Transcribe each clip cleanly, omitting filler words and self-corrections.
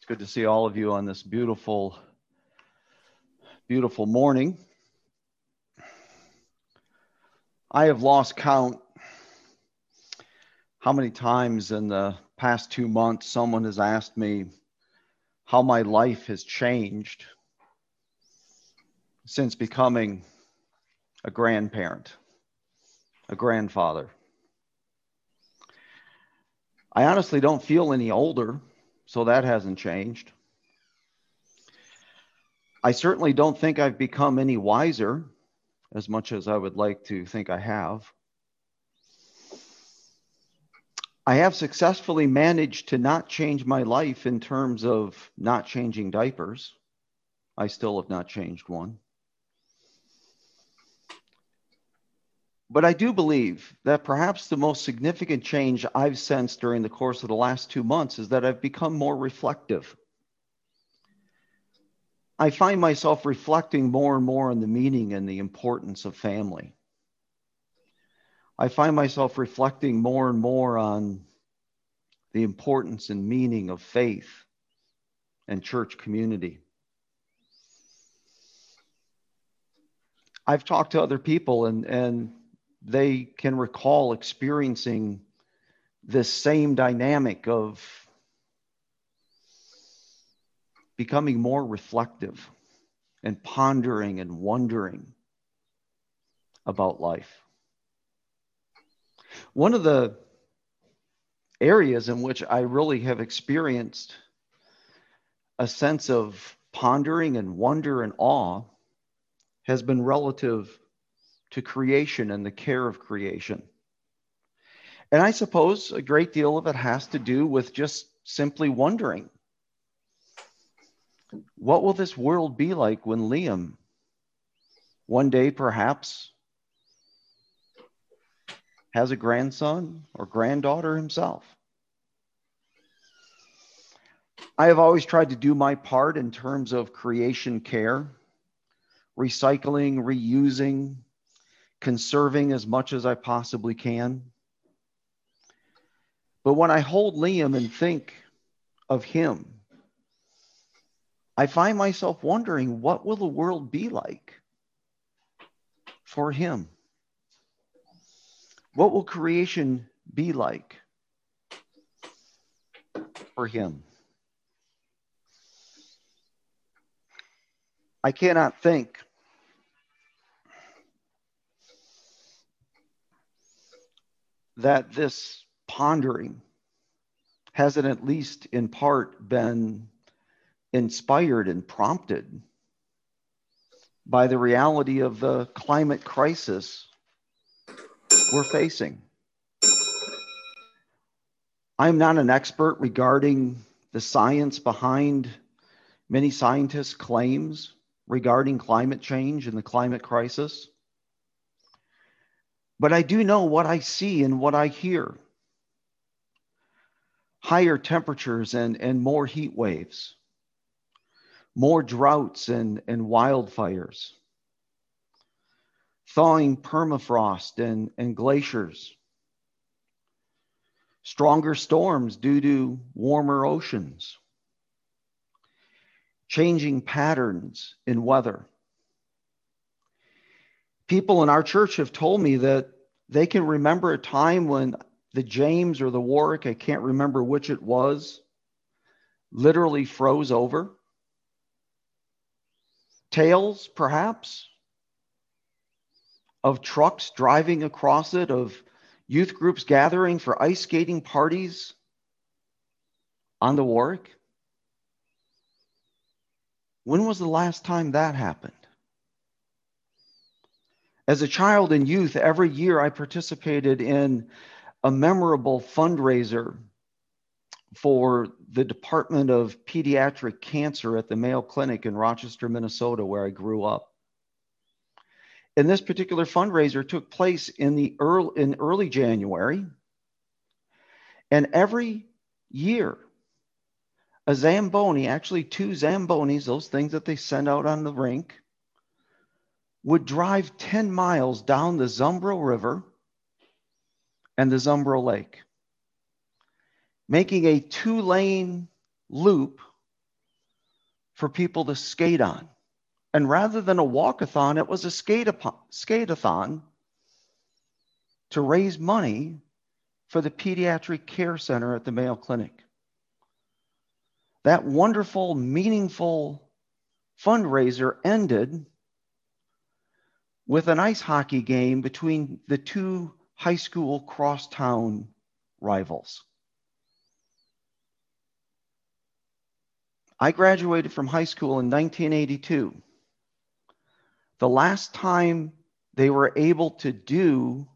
Good to see all of you on this beautiful, beautiful morning. I have lost count how many times in the past 2 months someone has asked me how my life has changed since becoming a grandparent, a grandfather. I honestly don't feel any older, so that hasn't changed. I certainly don't think I've become any wiser, as much as I would like to think I have. I have successfully managed to not change my life in terms of not changing diapers. I still have not changed one. But I do believe that perhaps the most significant change I've sensed during the course of the last 2 months is that I've become more reflective. I find myself reflecting more and more on the meaning and the importance of family. I find myself reflecting more and more on the importance and meaning of faith and church community. I've talked to other people and they can recall experiencing this same dynamic of becoming more reflective and pondering and wondering about life. One of the areas in which I really have experienced a sense of pondering and wonder and awe has been relative to creation and the care of creation. And I suppose a great deal of it has to do with just simply wondering, what will this world be like when Liam, one day perhaps, has a grandson or granddaughter himself? I have always tried to do my part in terms of creation care, recycling, reusing, conserving as much as I possibly can. But when I hold Liam and think of him, I find myself wondering, what will the world be like for him? What will creation be like for him? I cannot think that this pondering hasn't, at least in part, been inspired and prompted by the reality of the climate crisis we're facing. I'm not an expert regarding the science behind many scientists' claims regarding climate change and the climate crisis. But I do know what I see and what I hear. Higher temperatures and more heat waves, more droughts and wildfires, thawing permafrost and glaciers, stronger storms due to warmer oceans, changing patterns in weather. People in our church have told me that they can remember a time when the James or the Warwick, I can't remember which it was, literally froze over. Tales, perhaps, of trucks driving across it, of youth groups gathering for ice skating parties on the Warwick. When was the last time that happened? As a child and youth, every year I participated in a memorable fundraiser for the Department of Pediatric Cancer at the Mayo Clinic in Rochester, Minnesota, where I grew up. And this particular fundraiser took place in early January. And every year, a Zamboni, actually 2 Zambonis, those things that they send out on the rink, would drive 10 miles down the Zumbro River and the Zumbro Lake, making a 2-lane loop for people to skate on. And rather than a walkathon, it was a skate-a-thon to raise money for the Pediatric Care Center at the Mayo Clinic. That wonderful, meaningful fundraiser ended with an ice hockey game between the two high school crosstown rivals. I graduated from high school in 1982. The last time they were able to do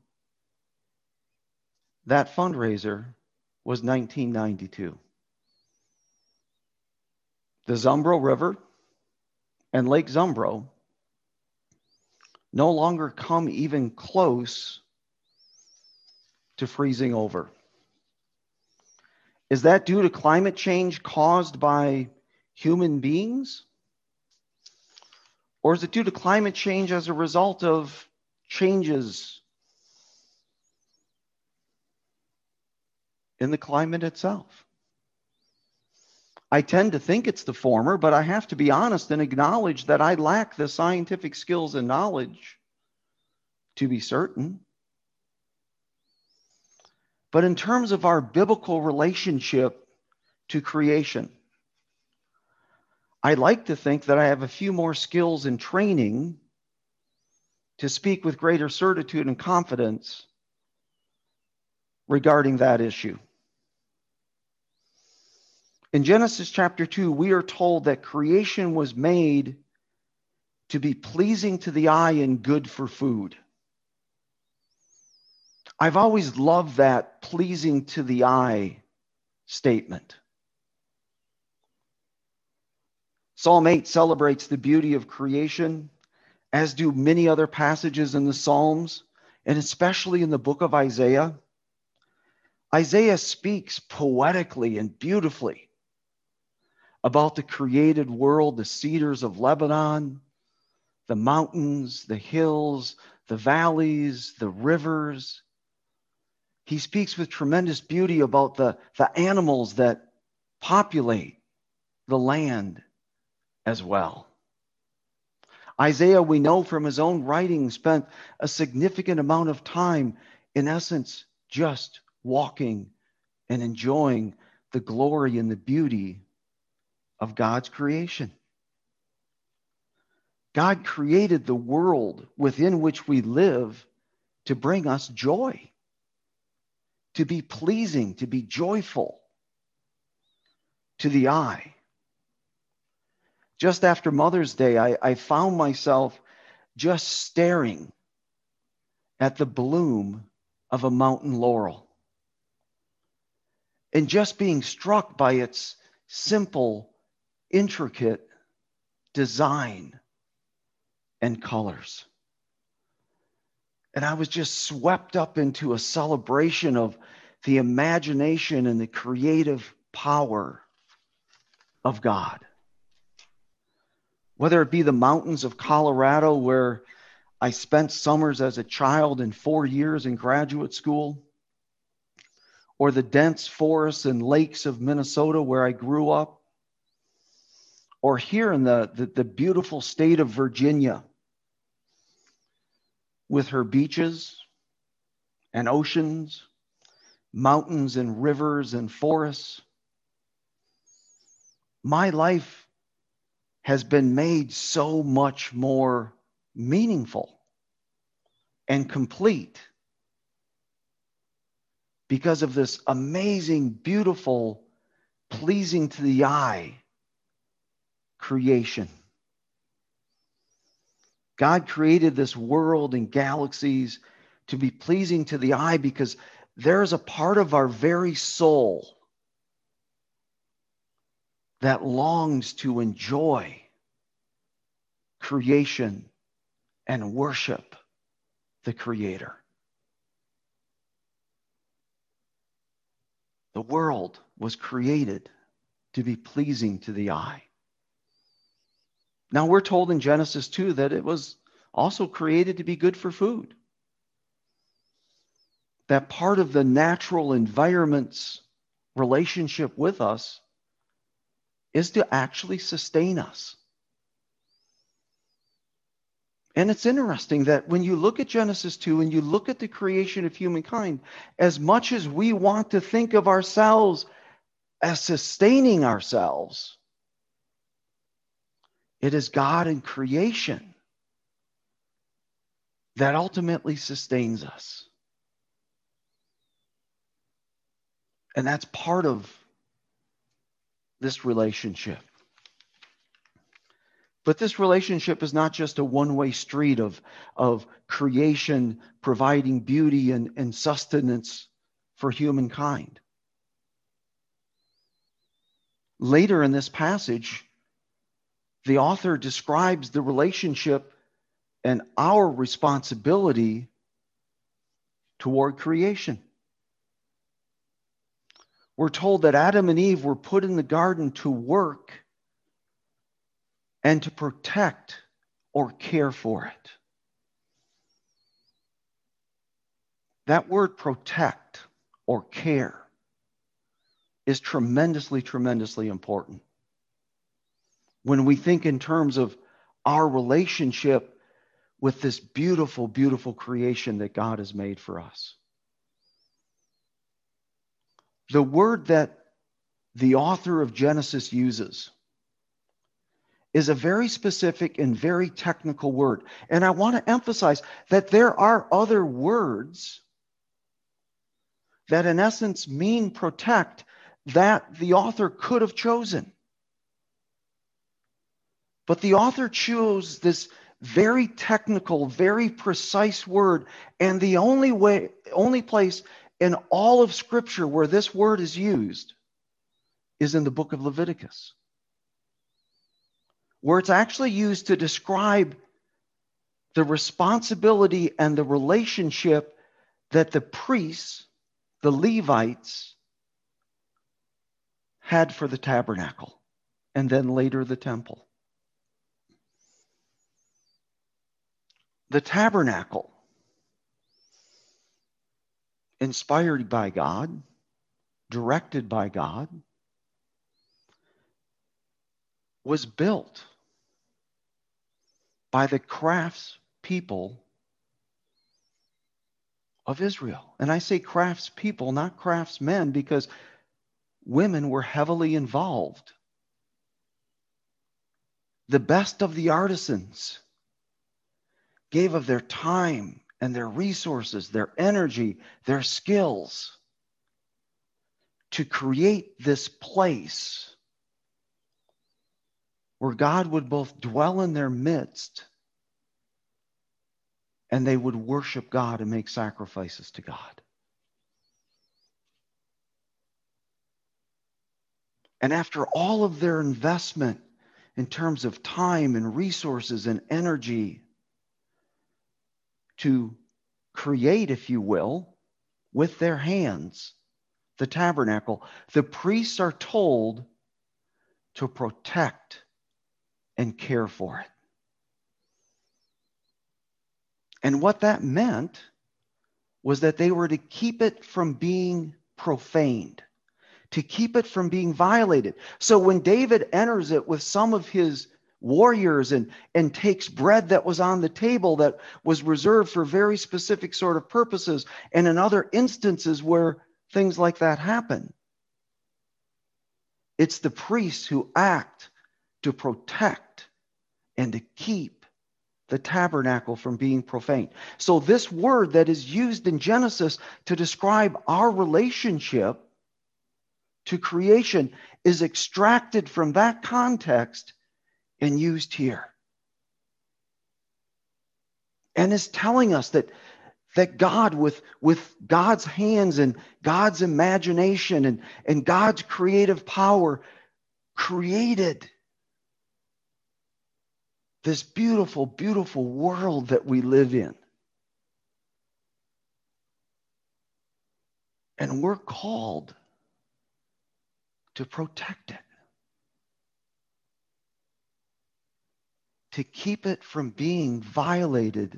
that fundraiser was 1992. The Zumbro River and Lake Zumbro no longer come even close to freezing over. Is that due to climate change caused by human beings? Or is it due to climate change as a result of changes in the climate itself? I tend to think it's the former, but I have to be honest and acknowledge that I lack the scientific skills and knowledge to be certain. But in terms of our biblical relationship to creation, I like to think that I have a few more skills and training to speak with greater certitude and confidence regarding that issue. In Genesis chapter 2, we are told that creation was made to be pleasing to the eye and good for food. I've always loved that pleasing to the eye statement. Psalm 8 celebrates the beauty of creation, as do many other passages in the Psalms, and especially in the book of Isaiah. Isaiah speaks poetically and beautifully about the created world, the cedars of Lebanon, the mountains, the hills, the valleys, the rivers. He speaks with tremendous beauty about the animals that populate the land as well. Isaiah, we know from his own writing, spent a significant amount of time, in essence, just walking and enjoying the glory and the beauty of God's creation. God created the world within which we live to bring us joy, to be pleasing, to be joyful to the eye. Just after Mother's Day, I found myself just staring at the bloom of a mountain laurel and just being struck by its simple, intricate design and colors. And I was just swept up into a celebration of the imagination and the creative power of God. Whether it be the mountains of Colorado, where I spent summers as a child and 4 years in graduate school, or the dense forests and lakes of Minnesota, where I grew up, or here in the beautiful state of Virginia, with her beaches and oceans, mountains and rivers and forests. My life has been made so much more meaningful and complete because of this amazing, beautiful, pleasing to the eye creation. God created this world and galaxies to be pleasing to the eye because there's a part of our very soul that longs to enjoy creation and worship the Creator. The world was created to be pleasing to the eye. Now we're told in Genesis 2 that it was also created to be good for food. That part of the natural environment's relationship with us is to actually sustain us. And it's interesting that when you look at Genesis 2 and you look at the creation of humankind, as much as we want to think of ourselves as sustaining ourselves, it is God in creation that ultimately sustains us. And that's part of this relationship. But this relationship is not just a one-way street of creation providing beauty and sustenance for humankind. Later in this passage, the author describes the relationship and our responsibility toward creation. We're told that Adam and Eve were put in the garden to work and to protect or care for it. That word protect or care is tremendously, tremendously important. When we think in terms of our relationship with this beautiful, beautiful creation that God has made for us. The word that the author of Genesis uses is a very specific and very technical word. And I want to emphasize that there are other words that in essence mean protect that the author could have chosen. But the author chose this very technical, very precise word, and the only place in all of Scripture where this word is used is in the book of Leviticus, where it's actually used to describe the responsibility and the relationship that the priests, the Levites, had for the tabernacle, and then later the temple. The tabernacle, inspired by God, directed by God, was built by the crafts people of Israel. And I say crafts people, not craftsmen, because women were heavily involved. The best of the artisans gave of their time and their resources, their energy, their skills to create this place where God would both dwell in their midst and they would worship God and make sacrifices to God. And after all of their investment in terms of time and resources and energy to create, if you will, with their hands, the tabernacle, the priests are told to protect and care for it. And what that meant was that they were to keep it from being profaned, to keep it from being violated. So when David enters it with some of his warriors and takes bread that was on the table that was reserved for very specific sort of purposes, and in other instances where things like that happen, it's the priests who act to protect and to keep the tabernacle from being profaned. So this word that is used in Genesis to describe our relationship to creation is extracted from that context and used here. And is telling us that God, with God's hands and God's imagination and God's creative power, created this beautiful, beautiful world that we live in. And we're called to protect it, to keep it from being violated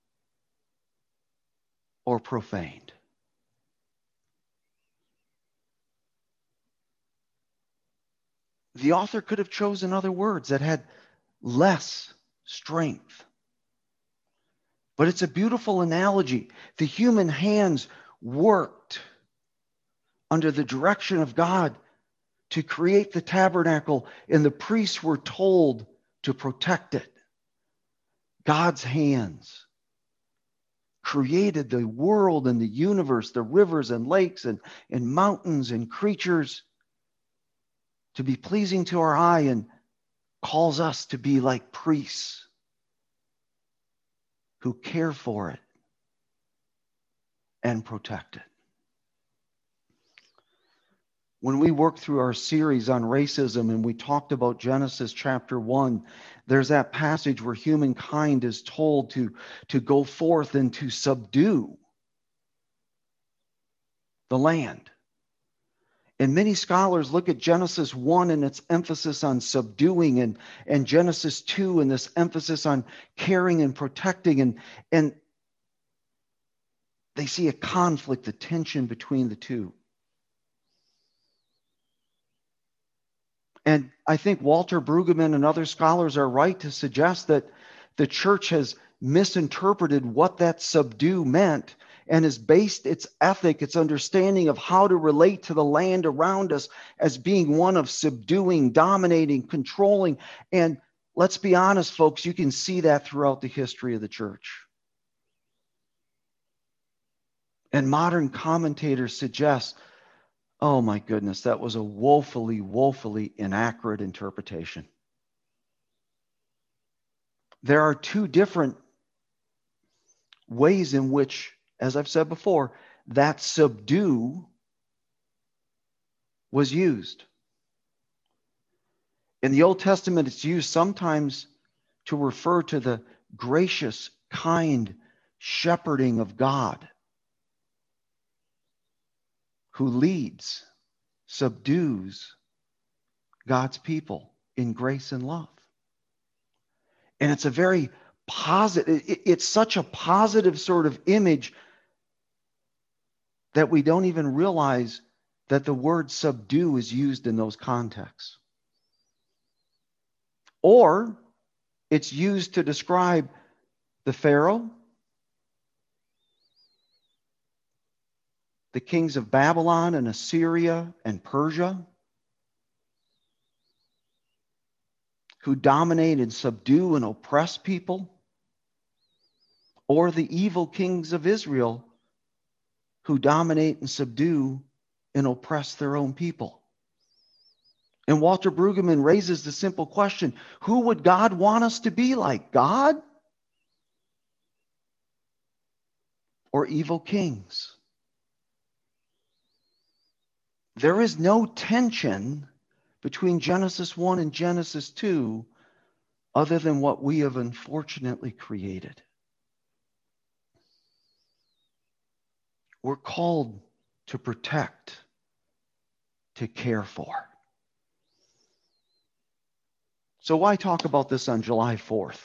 or profaned. The author could have chosen other words that had less strength. But it's a beautiful analogy. The human hands worked under the direction of God to create the tabernacle, and the priests were told to protect it. God's hands created the world and the universe, the rivers and lakes and mountains and creatures to be pleasing to our eye, and calls us to be like priests who care for it and protect it. When we worked through our series on racism and we talked about Genesis chapter 1, there's that passage where humankind is told to go forth and to subdue the land. And many scholars look at Genesis 1 and its emphasis on subduing, and Genesis 2 and this emphasis on caring and protecting, and they see a conflict, a tension between the two. And I think Walter Brueggemann and other scholars are right to suggest that the church has misinterpreted what that subdue meant and has based its ethic, its understanding of how to relate to the land around us as being one of subduing, dominating, controlling. And let's be honest, folks, you can see that throughout the history of the church. And modern commentators suggest, oh my goodness, that was a woefully, woefully inaccurate interpretation. There are two different ways in which, as I've said before, that subdue was used. In the Old Testament, it's used sometimes to refer to the gracious, kind shepherding of God, who leads, subdues God's people in grace and love. And it's a very positive, it's such a positive sort of image that we don't even realize that the word subdue is used in those contexts. Or it's used to describe the Pharaoh, the kings of Babylon and Assyria and Persia, who dominate and subdue and oppress people, or the evil kings of Israel, who dominate and subdue and oppress their own people. And Walter Brueggemann raises the simple question, who would God want us to be like, God or evil kings? There is no tension between Genesis 1 and Genesis 2 other than what we have unfortunately created. We're called to protect, to care for. So why talk about this on July 4th?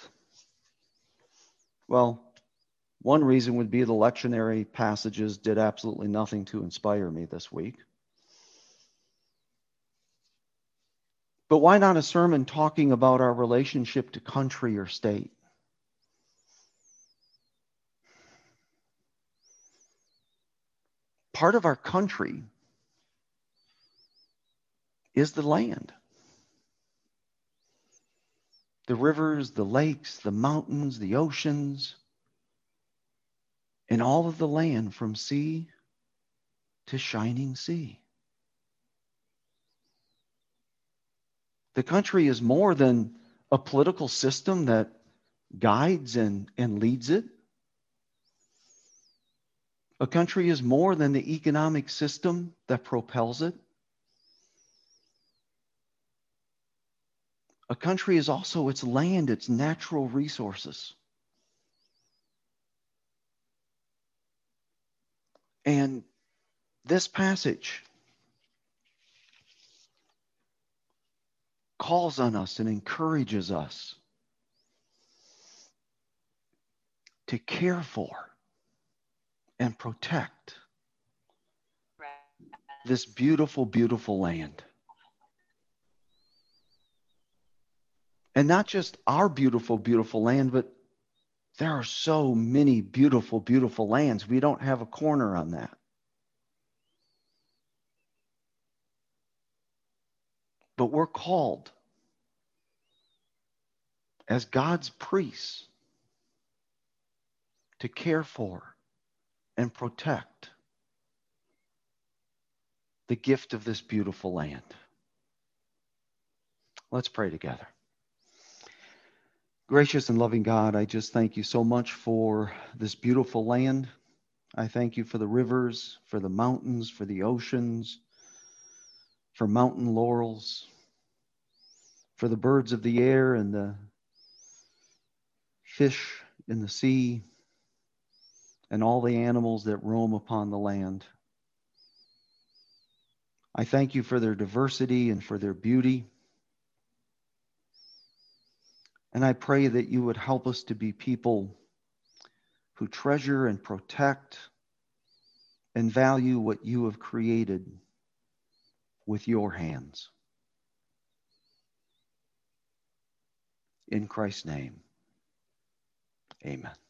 Well, one reason would be the lectionary passages did absolutely nothing to inspire me this week. But why not a sermon talking about our relationship to country or state? Part of our country is the land. The rivers, the lakes, the mountains, the oceans, and all of the land from sea to shining sea. The country is more than a political system that guides and leads it. A country is more than the economic system that propels it. A country is also its land, its natural resources. And this passage calls on us and encourages us to care for and protect this beautiful, beautiful land. And not just our beautiful, beautiful land, but there are so many beautiful, beautiful lands. We don't have a corner on that. But we're called as God's priests to care for and protect the gift of this beautiful land. Let's pray together. Gracious and loving God, I just thank you so much for this beautiful land. I thank you for the rivers, for the mountains, for the oceans, for mountain laurels, for the birds of the air and the fish in the sea, and all the animals that roam upon the land. I thank you for their diversity and for their beauty. And I pray that you would help us to be people who treasure and protect and value what you have created with your hands. In Christ's name, amen.